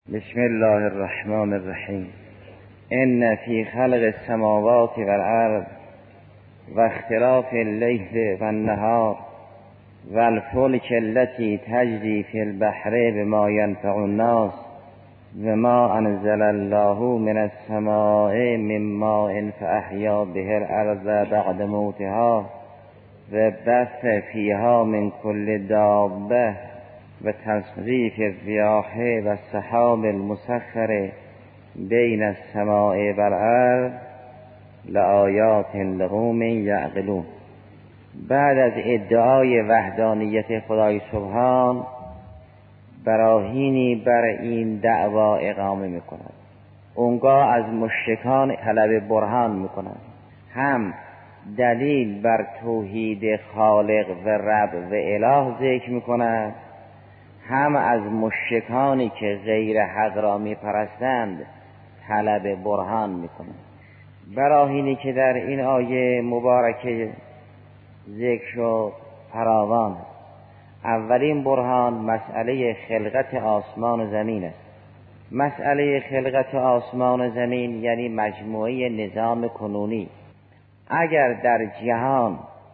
بسم الله الرحمن الرحیم. ان فی خلق السماوات والارض و اختلاف اللیل والنهار والفلک التي تجری فی البحر بما ینفع الناس وما انزل الله من السماء من ماء فاحیا به الارض بعد موتها و بث فیها من کل دابه و تصریف الریاح و السحاب المسخر بین السماء والارض لآیات لقوم یعقلون. بعد از ادعای وحدانیت خدای سبحان براهینی بر این دعوا اقامه میکند. اونگاه از مشرکان طلب برهان میکند، هم دلیل بر توحید خالق و رب و اله ذکر میکند، هم از مشرکانی که غیر حق را میپرستند طلب برهان میکنند. براهینی که در این آیه مبارکه ذکر شد فراوان است. اولین برهان مسئله خلقت آسمان و زمین است. مسئله خلقت آسمان و زمین یعنی مجموعه نظام کنونی. اگر در جهان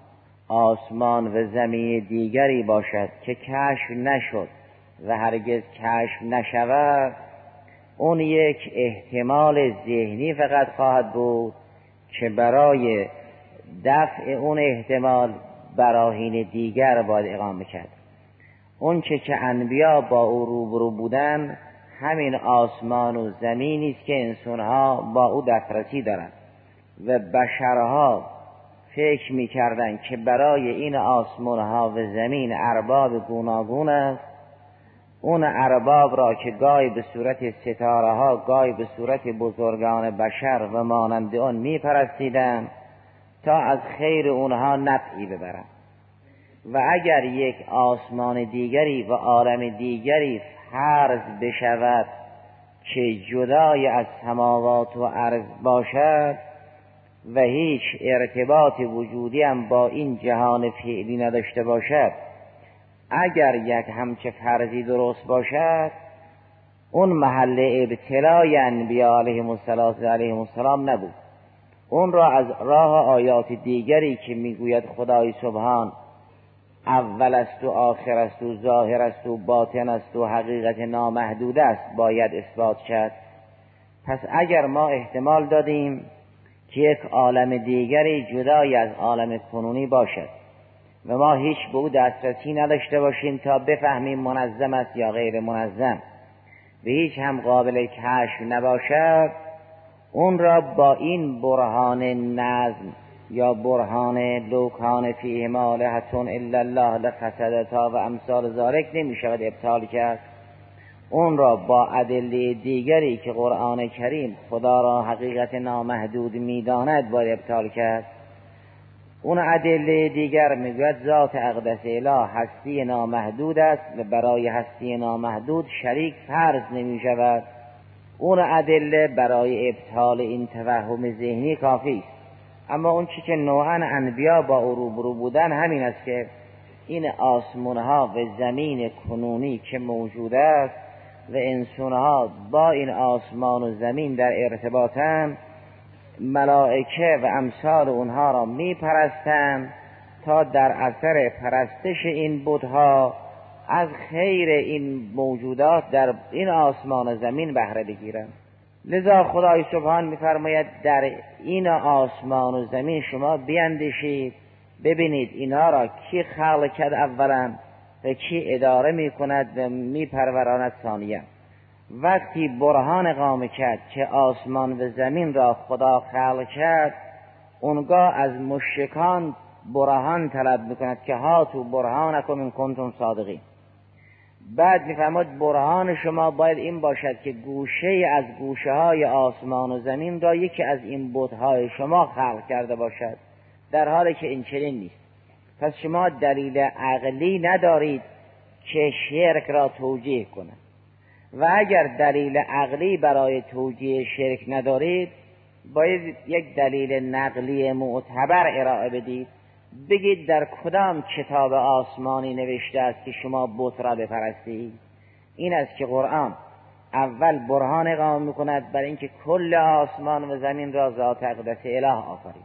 آسمان و زمین دیگری باشد که کشف نشد و هرگز کشف نشود، اون یک احتمال ذهنی فقط خواهد بود که برای دفع اون احتمال براهین دیگر باید اقامه کرد. اون که انبیا با او روبرو بودن همین آسمان و زمینی است که انسانها با او دسترسی دارند و بشرها فکر می‌کردند که برای این آسمان‌ها و زمین ارباب گوناگون است. اون ارباب را که گاهی به صورت ستاره‌ها، گاهی به صورت بزرگان بشر و مانند آن می‌پرستیدند تا از خیر اونها نفعی ببرند. و اگر یک آسمان دیگری و عالم دیگری فرض بشود که جدای از سماوات و ارض باشد و هیچ ارتباط وجودی هم با این جهان فعلی نداشته باشد، اگر یک همچه فرضی درست باشد، اون محل ابتلای انبیا علیهم السلام نبود. اون را از راه آیات دیگری که میگوید خدای سبحان اول است و آخر است و ظاهر است و باطن است و حقیقت نامحدود است باید اثبات کرد. پس اگر ما احتمال دادیم که یک عالم دیگری جدای از عالم کنونی باشد و ما هیچ به او دسترسی نداشته باشیم تا بفهمیم منظم است یا غیر منظم و هیچ هم قابل کشف نباشد، اون را با این برهان نظم یا برهان لوکان فیه مالهتون الا الله لفسدتا و امثال ذالک نمی شود ابطال کرد. اون را با ادله دیگری که قرآن کریم خدا را حقیقت نامحدود میداند باید ابطال کرد. اون ادله دیگر میگوید ذات اقدس اله هستی نامحدود است و برای هستی نامحدود شریک فرض نمی شود. اون ادله برای ابطال این توهم ذهنی کافی است. اما اون چی که نوعاً انبیا با او روبرو بودن همین است که این آسمانها و زمین کنونی که موجود است و انسانها با این آسمان و زمین در ارتباطند، ملائکه و امثال اونها را می پرستند تا در اثر پرستش این بتها از خیر این موجودات در این آسمان و زمین بهره بگیرند. لذا خدای سبحان می‌فرماید در این آسمان و زمین شما بیندیشید، ببینید اینا را کی خلق کرد اولا و کی اداره می‌کند و می‌پروراند ثانیاً. وقتی برهان اقامه کرد که آسمان و زمین را خدا خلق کرد، اونگاه از مشرکان برهان طلب می‌کند که هاتوا برهانکم ان کنتم صادقین. بعد میفرماید برهان شما باید این باشد که گوشه از گوشه های آسمان و زمین را یکی از این بت‌های شما خلق کرده باشد، در حالی که این چنین نیست. پس شما دلیل عقلی ندارید که شرک را توجیه کند و اگر دلیل عقلی برای توجیه شرک ندارید باید یک دلیل نقلی معتبر ارائه بدید. بگید در کدام کتاب آسمانی نوشته است که شما بت را بپرستید؟ این است که قرآن اول برهان اقامه میکند برای اینکه کل آسمان و زمین را ذات اقدس اله آفرید.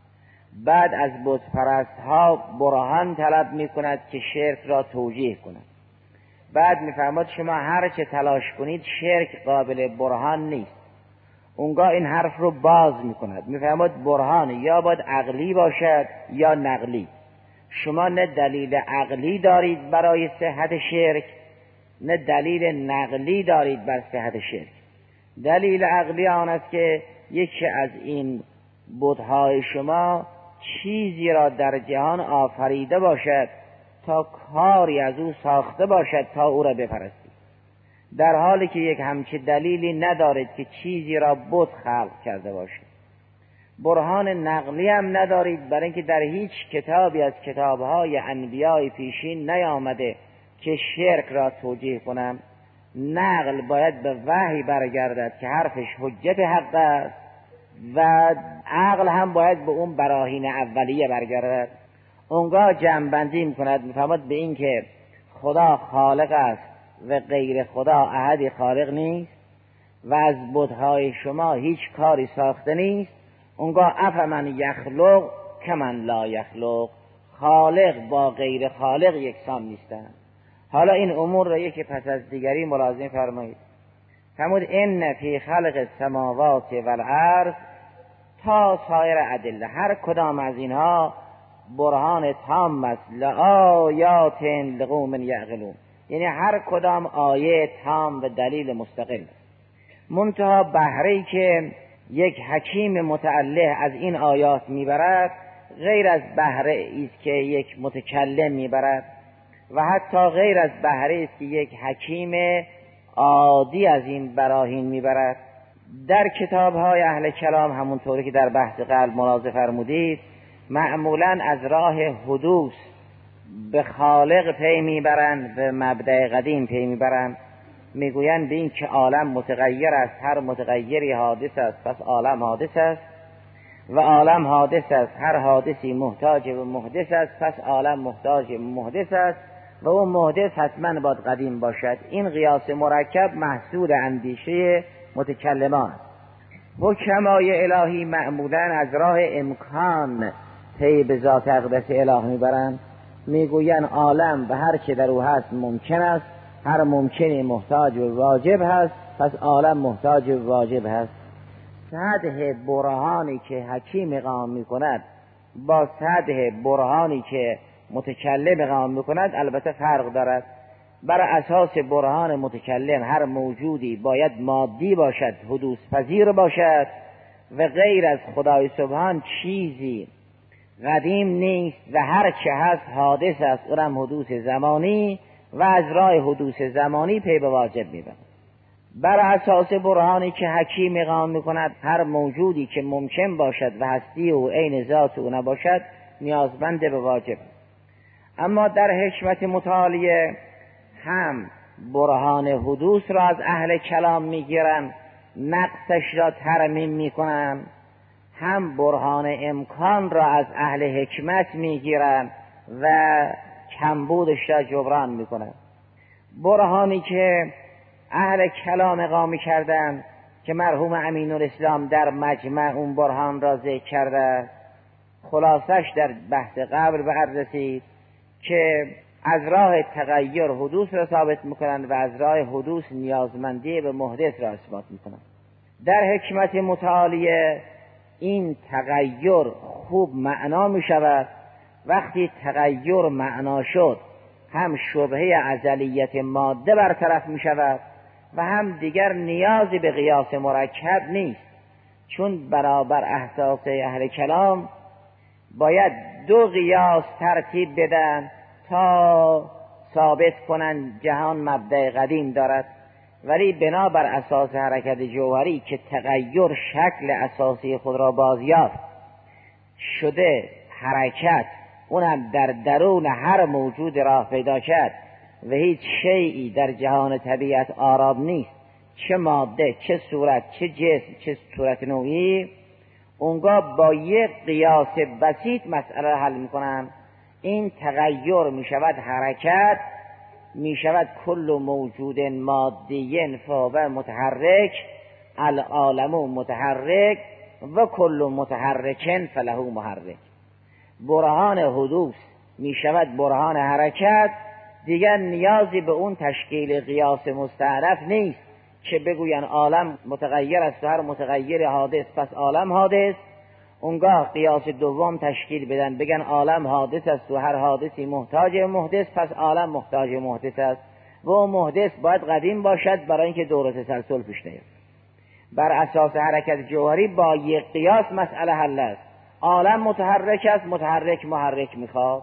بعد از بت پرست ها برهان طلب میکند که شرک را توجیه کند. بعد میفرماد شما هر چه تلاش کنید شرک قابل برهان نیست. اونگاه این حرف رو باز میکند، میفرماد برهان یا باید عقلی باشد یا نقلی. شما نه دلیل عقلی دارید برای صحت شرک، نه دلیل نقلی دارید بر صحت شرک. دلیل عقلی آن است که یکی از این بت‌های شما چیزی را در جهان آفریده باشد تا کاری از او ساخته باشد تا او را بپرستید، در حالی که یک همچین دلیلی ندارید که چیزی را بت خلق کرده باشد. برهان نقلی هم ندارید برای اینکه در هیچ کتابی از کتابهای انبیای پیشین نیامده که شرک را توجیه کنم. نقل باید به وحی برگردد که حرفش حجت حق است و عقل هم باید به اون براهین اولیه برگردد. اونگاه جمع‌بندی میکند، میفهمد به این که خدا خالق است و غیر خدا احدی خالق نیست و از بت‌های شما هیچ کاری ساخته نیست. اونگاه افمن یخلق کمن لا یخلق، خالق با غیر خالق یکسان نیستند. حالا این امور را یکی پس از دیگری ملاحظه فرمایید. فرمود ان فی خلق السماوات والارض تا سایر ادله، هر کدام از اینها برهان تام است، لآیات لقوم یعقلون، یعنی هر کدام آیه تام و دلیل مستقل است. منتها بهره‌ای که یک حکیم متعله از این آیات میبرد غیر از بهره است که یک متکلم میبرد و حتی غیر از بهره است که یک حکیم عادی از این براهین میبرد. در کتاب‌های اهل کلام همونطوری که در بحث قلب ملاحظه فرمودید معمولاً از راه حدوث به خالق پی میبرند و مبدأ قدیم پی میبرند. میگویند به این که عالم متغیر است، هر متغیری حادث است پس عالم حادث است و عالم حادث است، هر حادثی محتاج به محدث است پس عالم محتاج به محدث است و اون محدث حتما باید قدیم باشد. این قیاس مرکب محصول اندیشه متکلمان. حکمای الهی معمولا از راه امکان پی به ذات اقدس اله میبرند. میگویند عالم و هر چه در او هست ممکن است، هر ممکنی محتاج به واجب هست پس عالم محتاج به واجب هست. سطح برهانی که حکیم اقامه میکند با سطح برهانی که متکلم اقامه میکند البته فرق دارد. بر اساس برهان متکلم هر موجودی باید مادی باشد، حدوث پذیر باشد و غیر از خدای سبحان چیزی قدیم نیست و هر چه هست حادث است، اونم حدوث زمانی و از راه حدوث زمانی پی به واجب میبرد. بر اساس برهانی که حکیم اقامه میکند هر موجودی که ممکن باشد و هستی او عین ذات او نباشد نیازمند به واجب. اما در حکمت متعالیه هم برهان حدوث را از اهل کلام میگیرن، نقصش را ترمیم میکنن، هم برهان امکان را از اهل حکمت میگیرن و کمبودش را جبران میکنن. برهانی که اهل کلام اقامه کردن که مرحوم امین الاسلام در مجمع اون برهان را ذکر کرده، خلاصش در بحث قبل به عرض رسید که از راه تغییر حدوث را ثابت میکنند و از راه حدوث نیازمندی به محدث را اثبات میکنند. در حکمت متعالیه این تغییر خوب معنا میشود. وقتی تغییر معنا شد هم شبهه ازلیت ماده برطرف میشود و هم دیگر نیازی به قیاس مرکب نیست، چون برابر احساس اهل کلام باید دو قیاس ترتیب بدن تا ثابت کنند جهان مبدأ قدیم دارد، ولی بنابر اساس حرکت جوهری که تغییر شکل اساسی خود را بازیافت شده، حرکت اونم در درون هر موجود راه پیدا کرد و هیچ شیئی در جهان طبیعت آرام نیست، چه ماده، چه صورت، چه جسم، چه صورت نوعی. اونگاه با یک قیاس بسیط مسئله حل میکنن. این تغییر میشود حرکت می شود کل موجود مادی فهو متحرک، العالم متحرک و کل متحرک فله محرک. برهان حدوث می شود برهان حرکت، دیگر نیازی به اون تشکیل قیاس مستعرف نیست که بگوین عالم متغیر است و هر متغیر حادث پس عالم حادث. اونگاه قیاس دوم تشکیل بدن بگن عالم حادث است و هر حادثی محتاج محدث پس عالم محتاج محدث است و محدث باید قدیم باشد برای اینکه دور تسلسل پیش نیاد. بر اساس حرکت جوهری با یک قیاس مسئله حل است. عالم متحرک است، متحرک محرک میخواد،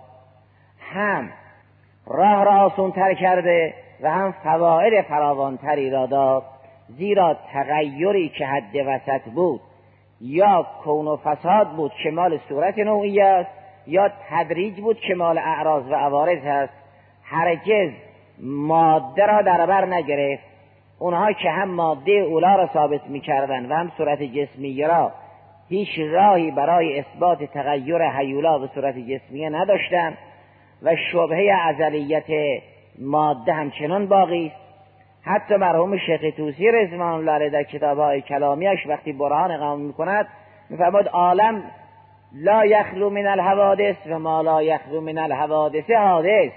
هم راه را آسان تر کرده و هم فواید فراوانتری را داد، زیرا تغییری که حد وسط بود یا کون و فساد بود که مال صورت نوعی است، یا تدریج بود که مال اعراض و عوارض است، هرگز ماده را در بر نگرفت. اونها که هم ماده اولا را ثابت می‌کردند و هم صورت جسمی را، هیچ راهی برای اثبات تغییر هیولا به صورت جسمیه نداشتند و شبهه ازلیت ماده همچنان باقی است. حتی مرحوم شیخ طوسی رضوان الله علیه در کتاب‌های کلامیش وقتی برهان قائم می‌کند می‌فرماید عالم لا یخلو من الحوادث و ما لا یخلو من الحوادث حادث.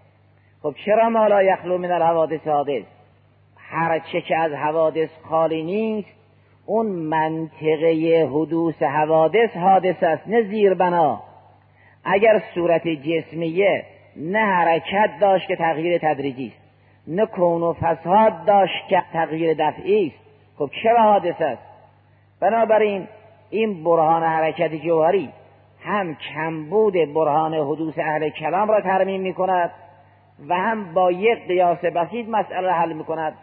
خب چرا ما لا یخلو من الحوادث حادث؟ هر چه که از حوادث خالی نیست اون منطقه حدوث حوادث حادث است، نه زیربنا. اگر صورت جسمیه نه حرکت داشت که تغییر تدریجی است، نه کون و فساد داشت که تغییر دفعی است، خب چرا حادث است؟ بنابراین این برهان حرکت جوهری هم کمبود برهان حدوث اهل کلام را ترمیم می کند و هم با یک قیاس بسیط مسئله را حل می کند.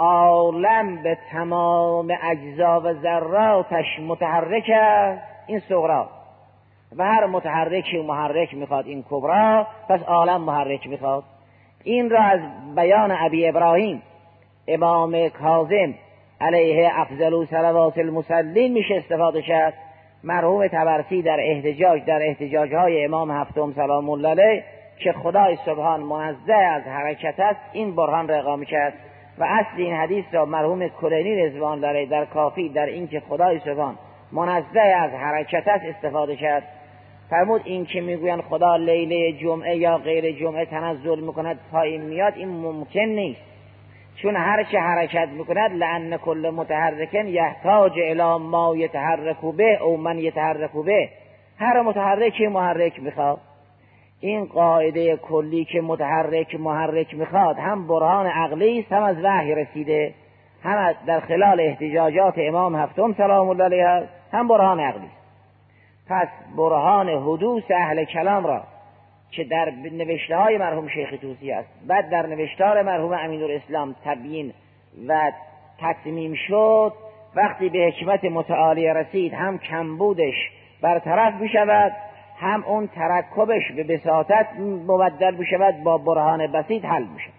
عالم به تمام اجزا و ذراتش متحرک است، این صغرا، و هر متحرکی محرک میخواد این کبرا، پس عالم محرک میخواد. این را از بیان ابی ابراهیم امام کاظم علیه افضل صلوات المصلین میشه استفاده کرد. مرحوم طبرسی در احتجاجهای امام هفتم سلام الله علیه که خدای سبحان منزه از حرکت است، این برهان را اقامه کرد و اصل این حدیث را مرحوم کلینی رضوان الله علیه در کافی در این که خدای سبحان منزه از حرکت است استفاده کرد. فرمود این که میگوین خدا لیله جمعه یا غیر جمعه تنزل میکند پایین میاد، این ممکن نیست، چون هر چه حرکت میکند لأن کل متحرک یحتاج الی ما یتحرک به او من یتحرک به، هر متحرکی محرک میخواد. این قاعده کلی که متحرک محرک میخواد هم برهان عقلی است، هم از وحی رسیده، هم در خلال احتجاجات امام هفتم سلام الله علیه هم برهان عقلی است. پس برهان حدوث اهل کلام را که در نوشته های مرحوم شیخ طوسی است، بعد در نوشتار مرحوم امینالاسلام تبیین و تتمیم شد، وقتی به حکمت متعالی رسید هم کمبودش برطرف بشود، هم اون ترکبش به بساطت مبدل بشود، با برهان بسیط حل بشود.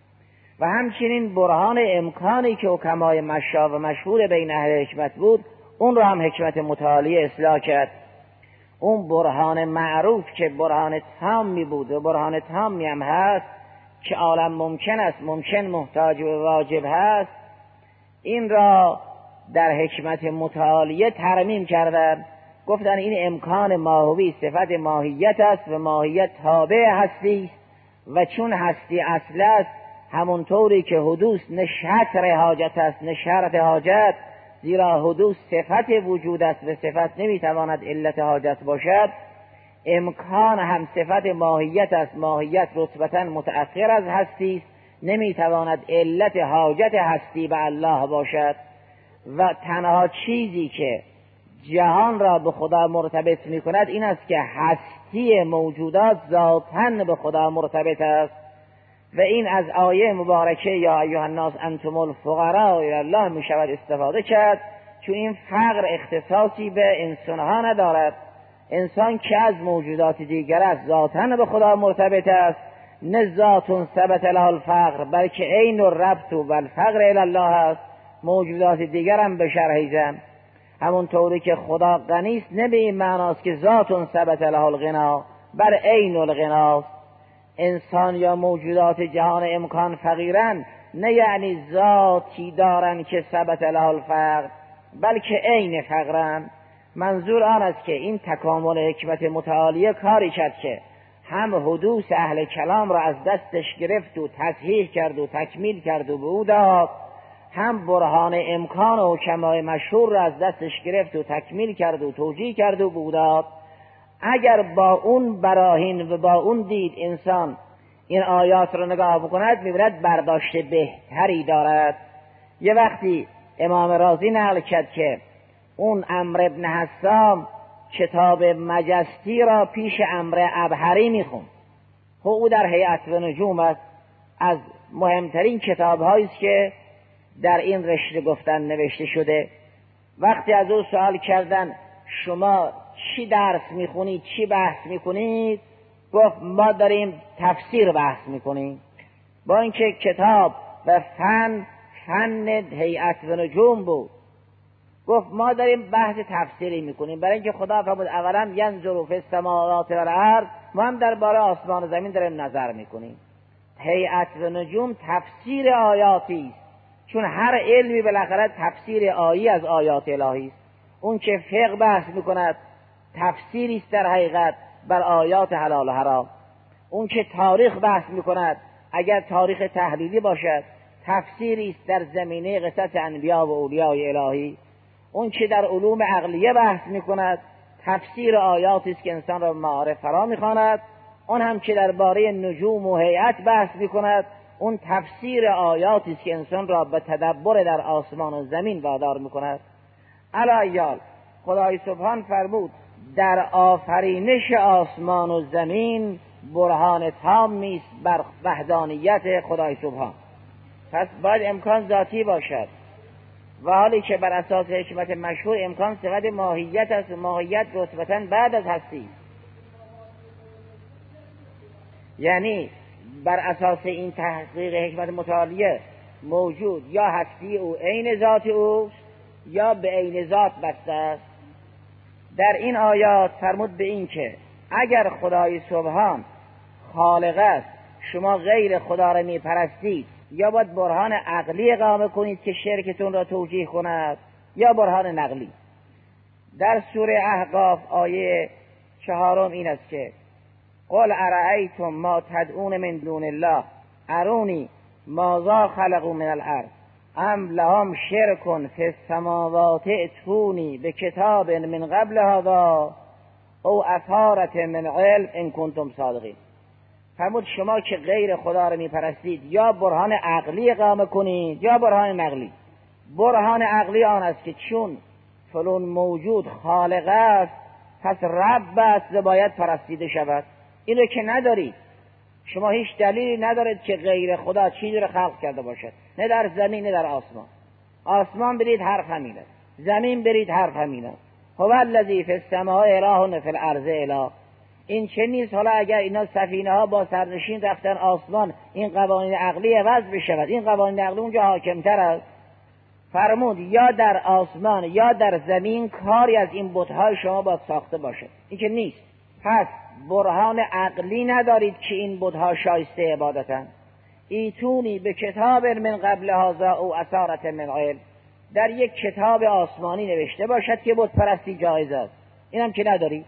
و همچنین برهان امکانی که حکمای مشا و مشهور بین اهل حکمت بود، اون را هم حکمت متعالی اصلاح کرد. اون برهان معروف که برهان تامی بود و برهان تامی هم هست که عالم ممکن است، ممکن محتاج و واجب هست، این را در حکمت متعالیه ترمیم کردن. گفتن این امکان ماهوی صفت ماهیت است و ماهیت تابع هستی است و چون هستی اصل است، همونطوری که حدوث نه شطر حاجت است نه شرط حاجت، زیرا حدوث صفت وجود است و صفت نمیتواند علت حاجت باشد، امکان هم صفت ماهیت است، ماهیت رتبتا متأخر از هستی است، نمیتواند علت حاجت هستی به الله باشد. و تنها چیزی که جهان را به خدا مرتبط می کند این است که هستی موجودات ذاتاً به خدا مرتبط است و این از آیه مبارکه یا ایها الناس انتم الفقراء الی الله می شود استفاده کرد، چون این فقر اختصاصی به انسانها ندارد. انسان که از موجودات دیگر است ذاتاً به خدا مرتبط است، نه ذات ثبت له الفقر بلکه عین الربط و الفقر الی الله است. موجودات دیگر هم به شرحیزن، همون طوری که خدا غنی است نه به این معناست که ذات ثبت له الغنا بل عین الغناست. انسان یا موجودات جهان امکان فقیرن، نه یعنی ذاتی دارن که ثبت له الفقر، بلکه عین فقرن. منظور آن است که این تکامل حکمت متعالیه کاری کرد که هم حدوث اهل کلام را از دستش گرفت و تصحیح کرد و تکمیل کرد و به او داد، هم برهان امکان و حکمای مشهور را از دستش گرفت و تکمیل کرد و توجیه کرد و به او داد. اگر با اون براهین و با اون دید انسان این آیات رو نگاه بکند، می‌بیند برداشت بهتری دارد. یه وقتی امام رازی نقل کرد که اون عمرو بن حسام کتاب مجستی را پیش عمرو ابهری میخوند. او در هیئت و نجوم است، از مهمترین کتاب‌هایی است که در این رشته گفتن نوشته شده. وقتی از او سوال کردن شما چی درس میخونید، چی بحث میکنید، گفت ما داریم تفسیر بحث میکنیم. با اینکه کتاب و فن هیئت و نجوم بود، گفت ما داریم بحث تفسیری میکنیم، برای اینکه خدا فرمود اولا ینظر فی السماوات والارض، ما هم درباره آسمان و زمین داریم نظر میکنیم. هیئت و نجوم تفسیر آیاتی است، چون هر علمی بالاخره تفسیر آیی از آیات الهی است. اون که فقه بحث میکند تفسیری است در حقیقت بر آیات حلال و حرام. اون که تاریخ بحث میکند اگر تاریخ تحلیلی باشد تفسیری است در زمینه قصص انبیا و اولیای الهی. اون که در علوم عقلیه بحث میکند تفسیر آیاتی است که انسان را معارف فرا میخواند. اون هم که درباره نجوم و هیئت بحث میکند اون تفسیر آیاتی است که انسان را به تدبر در آسمان و زمین وادار میکند. علی خدای سبحان فرمود در آفرینش آسمان و زمین برهان تامی است بر وحدانیت خدای سبحان. پس باید امکان ذاتی باشد، و حالی که بر اساس حکمت مشهور امکان صفت ماهیت است، ماهیت رتبتاً بعد از هستی. یعنی بر اساس این تحقیق حکمت متعالیه موجود یا هستی او عین ذات اوست یا به عین ذات بسته است. در این آیات فرمود به این که اگر خدای سبحان خالق است، شما غیر خدا را می پرستید، یا باید برهان عقلی اقامه کنید که شرکتون را توجیه کند، یا برهان نقلی. در سوره احقاف آیه 4 این است که قل ارأیتم ما تدعون من دون الله ارونی ماذا خلقوا من الارض ام لهم شرک فی السماوات ائتونی بکتاب من قبل هذا او اثارة من علم ان کنتم صادقین. فرمود شما که غیر خدا را می پرستید یا برهان عقلی اقامه کنید یا برهان نقلی. برهان عقلی آن است که چون فلان موجود خالق است پس رب است و باید پرستیده شود. اینو که ندارید، شما هیچ دلیلی ندارید که غیر خدا چیزی را خلق کرده باشد، نه در زمین نه در آسمان. آسمان برید حرف همین است، زمین برید حرف همین است. هو الذی فی السماء اله و فی الارض اله. این چه نیست حالا اگر اینا سفینه ها با سرنشین رفتن آسمان این قوانین عقلی عوض بشود، این قوانین عقلی اونجا حاکمتر است. فرمود یا در آسمان یا در زمین کاری از این بت‌های شما باید ساخته باشد، این که نیست. پس برهان عقلی ندارید که این بت‌ها شایسته عبادتند. ایتونی به کتاب من قبل هذا او اثارة من علم. در یک کتاب آسمانی نوشته باشد که بت پرستی جایز است، اینم که نداری.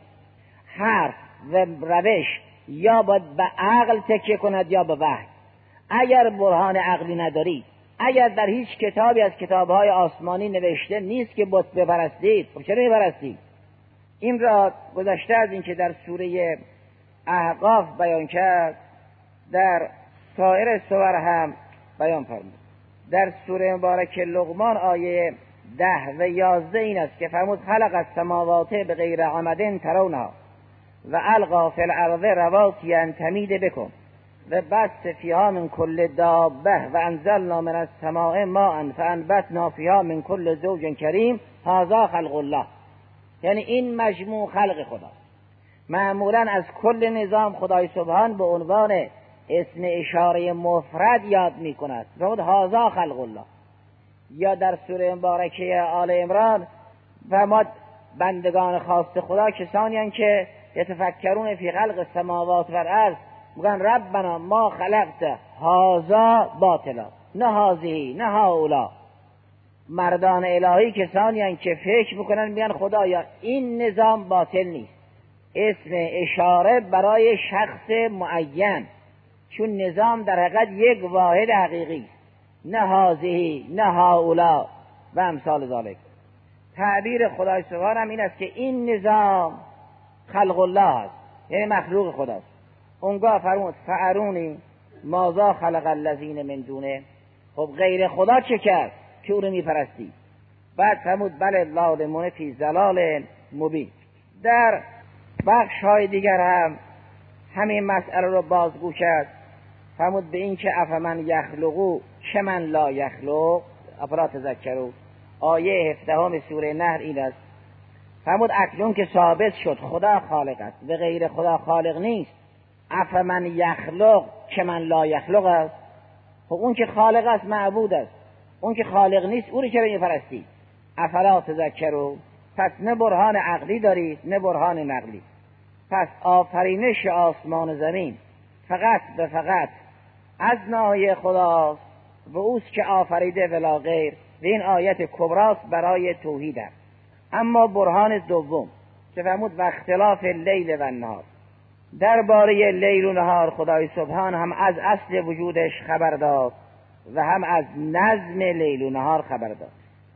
حرف و روش یا باید به عقل تکیه کند یا به وحی. اگر برهان عقلی نداری، اگر در هیچ کتابی از کتاب‌های آسمانی نوشته نیست که بت بپرستید، خب چرا میپرستید؟ این را گذشته از این که در سوره احقاف بیان کرد در سایر سور هم بیان فرمود. در سوره مبارک لقمان آیه 10 و 11 این است که فرمود خلق السماوات بغیر عمد ترونها و القا فی الارض رواسی ان تمید بکم و بث فیها من کل دابه و انزلنا من السماء ماء فانبتنا فیها من کل زوج کریم هذا خلق الله. یعنی این مجموع خلق خدا. معمولا از کل نظام خدای سبحان به عنوان اسم اشاره مفرد یاد می کند، فرمود هذا خلق الله. یا در سوره مبارکه آل عمران فرمود بندگان خاص خدا کسانی هستند که یتفکرون فی خلق السماوات و الارض میگن ربنا ما خلقت هذا باطلا، نه هذه نه هؤلاء. مردان الهی کسانی هستند که فکر میکنن میگن خدایا این نظام باطل نیست، اسم اشاره برای شخص معین، چون نظام در حقیقت یک واحد حقیقی است، نه هذه نه هؤلاء و امثال ذالک. تعبیر خدای سبحان هم این است که این نظام خلق الله است، یعنی مخلوق خداست. اونگاه فرمود فارونی ماذا خلق الذین من دونه، خب غیر خدا چه کرد که او رو میپرستی؟ بعد فرمود بل الظالمون فی ضلال مبین. در بخش های دیگر هم همین مسئله رو بازگو کرد، فرمود به این که افمن یخلقو چمن لا یخلق افلا تذکرون. آیه 17 سوره نحل این است. فرمود اکنون که ثابت شد خدا خالق است و غیر خدا خالق نیست، افمن یخلق چمن لا یخلق است. خب اون که خالق است معبود است، اون که خالق نیست او رو چرا میپرستی؟ افلا تذکرون. پس نه برهان عقلی دارید نه برهان نقلی. پس آفرینش آسمان و زمین فقط به فقط از ناحیه خداست و اوست که آفریده ولا غیر، و این آیت کبراست برای توحید است. اما برهان دوم که فرمود و اختلاف لیل و نهار، درباره لیل و نهار خدای سبحان هم از اصل وجودش خبر داد و هم از نظم لیل و نهار خبر داد.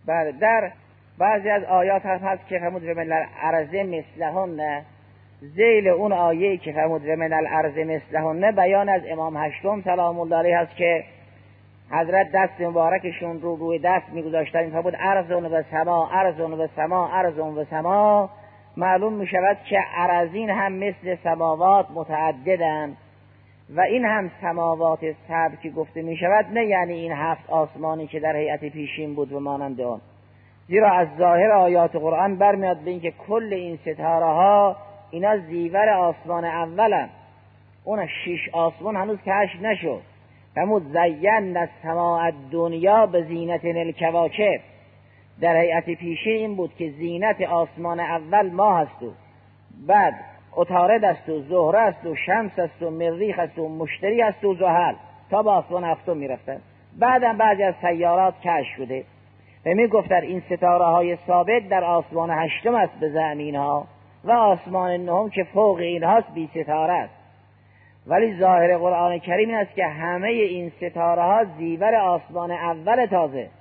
در بعضی از آیات هست که فرمود و من الارض مثلهن، ذیل اون آیه‌ای که فرمود و من الارض مثلهن بیان از امام هشتم سلام الله علیه هست که حضرت دست مبارکشون رو روی دست میگذاشتن، این فرمود ارضون و سما ارضون و سما ارضون و سما. معلوم میشود که اراضین هم مثل سماوات متعددن و این هم سماوات سبع که گفته میشود نه یعنی این 7 آسمانی که در هیئت پیشین بود و مانند آن، زیرا از ظاهر آیات قرآن برمیاد به این که کل این ستاره ها اینا زیور آسمان اولن، اون 6 آسمان هنوز کشف نشد. فرمود زینا السماء الدنیا بزینت الکواکب، در هیئت پیشین این بود که زینت آسمان اول ماه است و بعد عطارد است و زهره است و شمس است و مریخ است و مشتری است و زحل تا به آسمان هفتم میرفتن. بعدم بعضی از سیارات کشف شده و میگفتن این ستاره های ثابت در آسمان هشتم است به زعم اینها و آسمان نهم که فوق اینهاست بی ستاره است. ولی ظاهر قرآن کریم این است که همه این ستاره ها زیور آسمان اول تازه.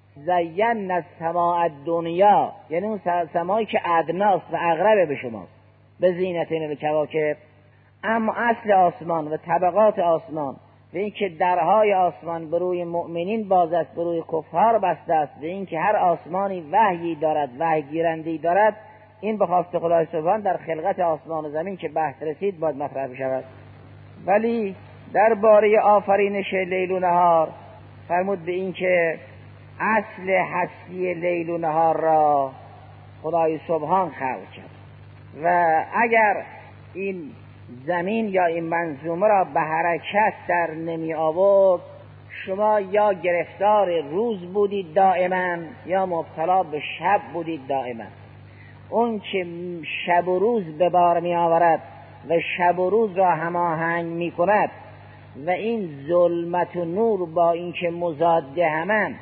زینا السماء الدنیا یعنی اون سمایی که ادناست و اقرب به شماست به زینت الکواکب. اما اصل آسمان و طبقات آسمان و این که درهای آسمان به روی مؤمنین باز است به روی کفار بسته است و این که هر آسمانی وحیی دارد وحی گیرنده‌ای دارد، این به خواست خدای سبحان در خلقت آسمان و زمین که بحث رسید باید مطرح بشود. ولی درباره آفرینش لیل و نهار فرمود به این که اصل هستی لیل و نهار را خدای سبحان خلق کرد و اگر این زمین یا این منظومه را به حرکت در نمی آورد، شما یا گرفتار روز بودید دائما یا مبتلا به شب بودید دائما. اون که شب و روز به بار می آورد و شب و روز را هماهنگ می کند و این ظلمت و نور با این که مضاد همن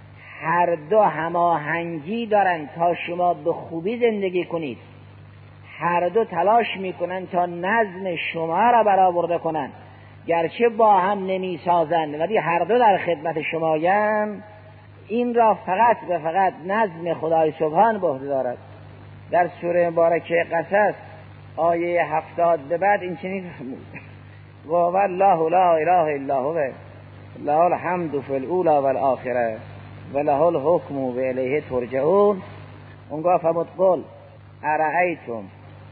هر دو هماهنگی دارند تا شما به خوبی زندگی کنید، هر دو تلاش میکنن تا نظم شما را برآورده کنند، گرچه با هم نمی سازند ولی هر دو در خدمت شمایند. این را فقط و فقط نظم خدای سبحان به عهده دارد. در سوره مبارکه قصص آیه 70 به بعد این چنین فرمود و الله لا اله الا هو له الحمد فی الاولی والآخره و له الحکم و الیه ترجعون. اونگاه فرمود قل ارأیتم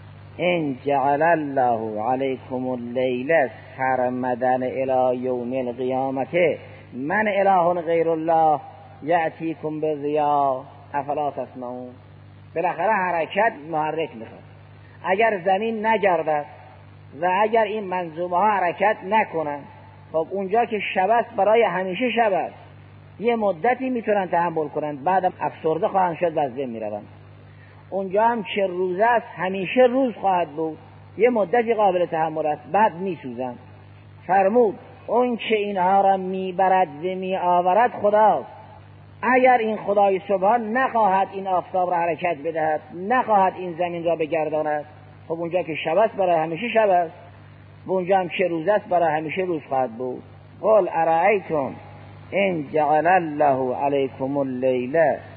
ان جعل الله علیکم اللیل سرمدا الی یوم القیامة من اله غیر الله یأتیکم بضیاء افلا تسمعون. بالاخره حرکت محرک میخواد. اگر زمین نگردد و اگر این منظومه ها حرکت نکنن، خب اونجا که شب است برای همیشه شب است، یه مدتی میتونن تحمل کنن بعدم افسرده خواهند شد و از بین میروند. اونجا هم که روز است همیشه روز خواهد بود، یه مدتی قابل تحمل است بعد میسوزن. فرمود اون که اینها را میبرد و میآورد خداست. اگر این خدای سبحان نخواهد این آفتاب را حرکت بدهد، نخواهد این زمین را بگرداند، خب اونجا که شب است برای همیشه شب است و اونجا هم که روز است برای همیشه روز خواهد بود. قل ارأیتم ان جعل الله علیکم اللیل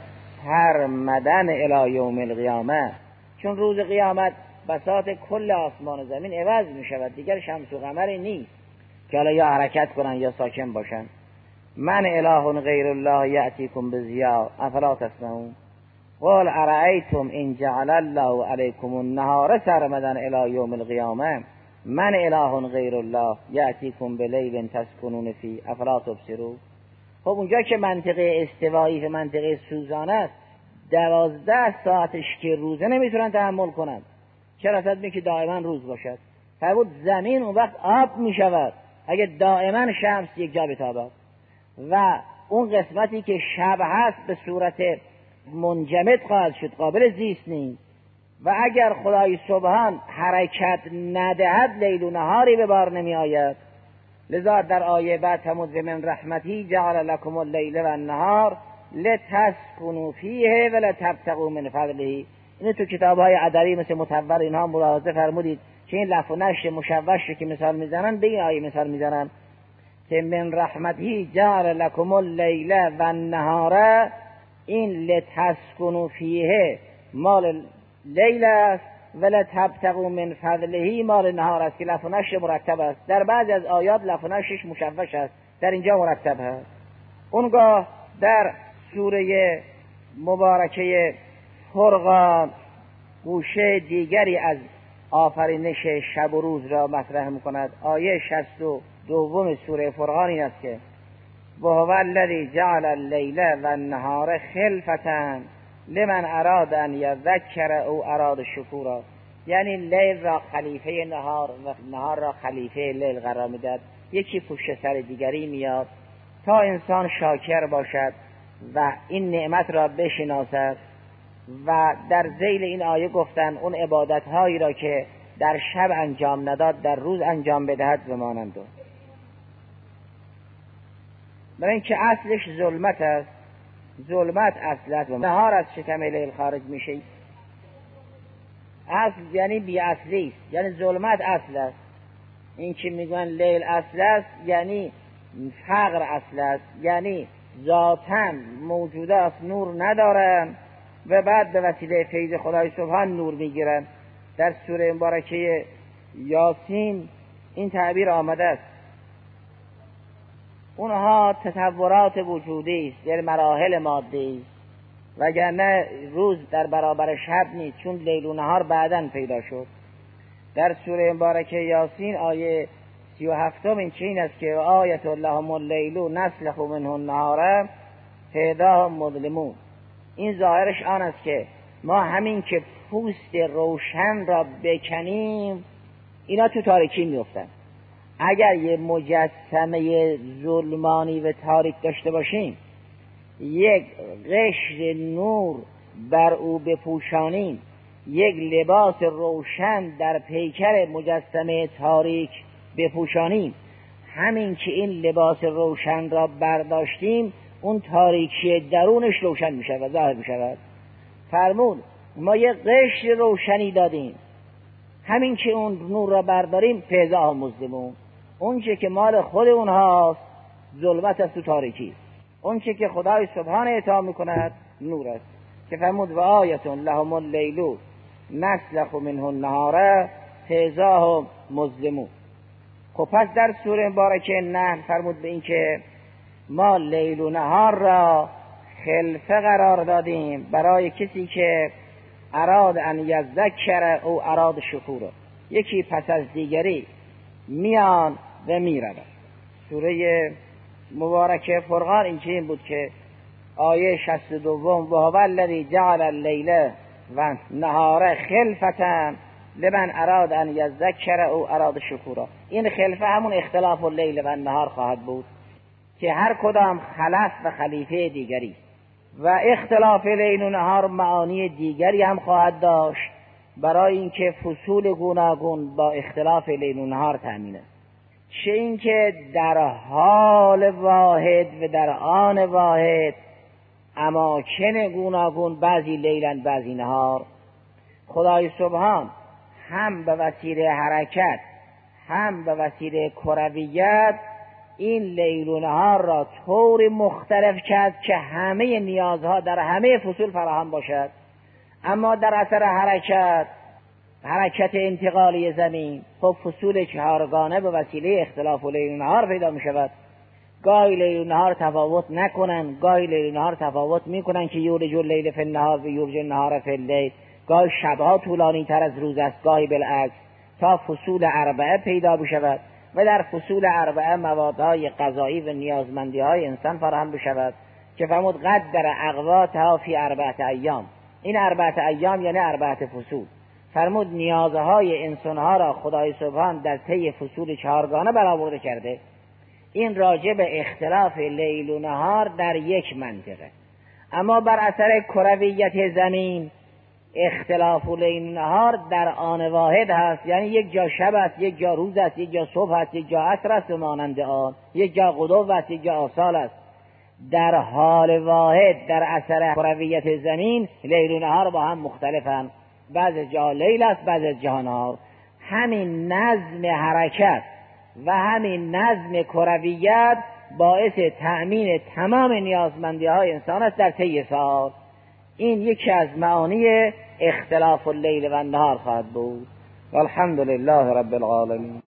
سرمدا الی یوم القیامه. چون روز قیامت بساط کل آسمان و زمین عوض می شود، دیگر شمس و قمری نیست که حالا یا حرکت کنن یا ساکن باشن. من اله غیر الله یأتیکم بضیاء افلا تسمعون. قل ارأیتم ان جعل الله علیکم النهار سرمدا الی یوم القیامه من اله غیر الله یأتیکم بلیل تسکنون فیه افلا تبصرون. خب اونجا که منطقه استوایی و منطقه سوزانه است، 12 ساعتش که روزه نمیتونن تحمل کنن، چه رسد به که دائما روز باشد. فرمود زمین اون وقت آب میشود اگه دائما شمس یک جا بتابد و اون قسمتی که شب هست به صورت منجمد خواهد شد، قابل زیست نیست. و اگر خدای سبحان حرکت ندهد لیل و نهاری به بار نمی آید. لذا در آیه بعد فرمود من رحمتی جعل لکم اللیل و النهار لتسکنوا فیه ولتبتغوا من فضله. این تو کتاب‌های ادبی مثل مطور اینها ملاحظه فرمودید که این لفظ و نشر مشوش که مثال میزنن به این آیه مثال میزنن که من رحمتی جعل لکم اللیل و النهار، این لتسکنوا فیه مال لیل است ولتبتغوا من فضله مال نهار است که لفظ و نشر مرتب است. در بعضی از آیات لفظ و نشرش مشوش است، در اینجا مرتب است. اونگاه در سوره مبارکه فرقان گوشه دیگری از آفرینش شب و روز را مطرح می‌کند. آیه 62 سوره فرقان این است که وهو الذی جعل اللیل و النهار خلفة لمن اراد ان یذکر او اراد شکورا. یعنی لیل را خلیفه نهار و نهار را خلیفه لیل قرار می‌دهد، یکی پشت سر دیگری میاد تا انسان شاکر باشد و این نعمت را بشناسد. و در ذیل این آیه گفتن اون عبادت هایی را که در شب انجام نداد در روز انجام بدهد بمانند. برای اینکه اصلش ظلمت است، ظلمت اصل است و نهار از شکم لیل خارج میشه. اصل یعنی بی اصلی است، یعنی ظلمت اصل است. این که میگن لیل اصل است یعنی فقر اصل است، یعنی ذاتاً موجودات نور ندارن و بعد به وسیله فیض خدای سبحان نور میگیرن. در سوره مبارکه یاسین این تعبیر آمده است. اونها تطورات وجودی است، یعنی مراحل مادی است، وگرنه روز در برابر شب نیست، چون لیل و نهار بعداً پیدا شد. در سوره مبارکه یاسین آیه 37 این است که آیت لهم اللیل نسلخ منه النهار فاذا هم مظلمون. این ظاهرش آن است که ما همین که پوست روشن را بکنیم اینا تو تاریکی میفتن. اگر یه مجسمه ظلمانی و تاریک داشته باشیم، یک قشر نور بر او بپوشانیم، یک لباس روشن در پیکر مجسمه تاریک بپوشانیم، همین که این لباس روشن را برداشتیم اون تاریکی درونش روشن میشه و ظاهر میشه. فرمود ما یک قشر روشنی دادیم، همین که اون نور را برداریم فیضا هم مظلمون، اون چه که مال خود اونهاست ظلمت است و تاریکی، اون چه که خدای سبحانه عطا میکند نور است. که فرمود و آیت لهم اللیل نسلخ منه النهار فاذا هم مظلمون. خب پس در سوره مبارکه نحل فرمود به این که ما لیل و نهار را خلفه قرار دادیم برای کسی که اراد ان یذکر او اراد شکورا، یکی پس از دیگری میان و میرون. سوره مبارکه فرقان این بود که آیه 62 و هو الذی جعل اللیل و نهار خلفة لمن اراد ان یذکر او اراد شکورا. این خلفه همون اختلاف اللیل و نهار خواهد بود که هر کدام خلف و خلیفه دیگری، و اختلاف لیل و نهار معانی دیگری هم خواهد داشت برای اینکه فصول گوناگون با اختلاف لیل و نهار تأمین است. چه این که در حال واحد و در آن واحد اماکن گوناگون، بعضی لیلن بعضی نهار، خدای سبحان هم به وسیله حرکت هم به وسیله کرویت این لیل و نهار را طور مختلف کرد که همه نیازها در همه فصول فراهم باشد. اما در اثر حرکت انتقالی زمین، خب فصول چهارگانه به وسیله اختلاف و لیل و نهار پیدا می شود. گاهی لیل و نهار تفاوت نکنن، گاهی لیل و نهار تفاوت می کنن که یولج اللیل فی النهار و یولج النهار فی اللیل. گاهی شبها طولانی تر از روز است، گاهی بالعکس، تا فصول اربعه پیدا بشود و در فصول اربعه موادهای غذایی و نیازمندیهای انسان فراهم بشود که فرمود قدر اقواتها فی 4 ایام. این 4 ایام یعنی 4 فصول. فرمود نیازهای انسانها را خدای سبحان در طی فصول 4گانه برآورده کرده. این راجع به اختلاف لیل و نهار در یک منطقه. اما بر اثر کرویت زمین اختلاف لیل و نهار در آن واحد هست، یعنی یک جا شب است، یک جا روز است، یک جا صبح است، یک جا عصر است و مانند آن، یک جا غدو است، یک جا آصال است. در حال واحد در اثر کرویت زمین لیل و نهار با هم مختلفند، بعض جا لیل است، بعض جا نهار. همین نظم حرکت و همین نظم کرویت باعث تأمین تمام نیازمندی های انسان است در طی سال. این یکی از معانی اختلاف اللیل و النهار خواهد بود. والحمد لله رب العالمین.